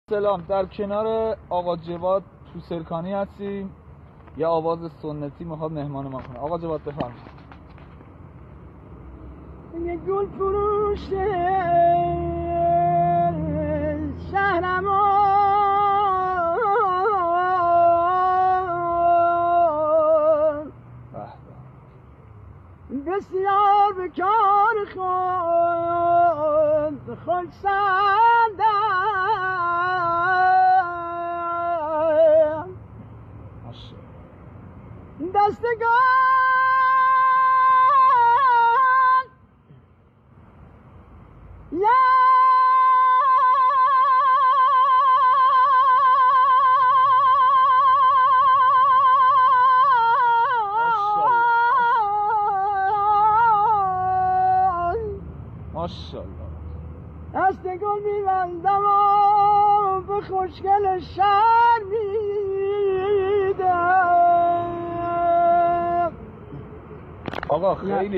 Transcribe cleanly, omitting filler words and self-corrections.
سلام، در کنار آقا جواد تو سرکانی هستیم. یه آواز سنتی میخواد مهمان ما کنه. آقا جواد بفرمایید. یه گل فروش شهرم بسیار به کار خود خوش سندم دستگان یا ماشاءالله دست گل میبندم و به خوشگل شهر میدم. آقا خیلی